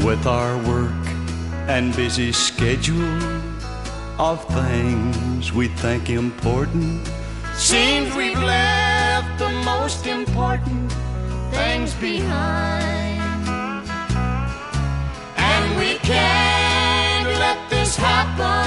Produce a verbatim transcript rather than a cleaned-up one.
With our work and busy schedule of things we think important, seems we've left the most important things behind. And we can't let this happen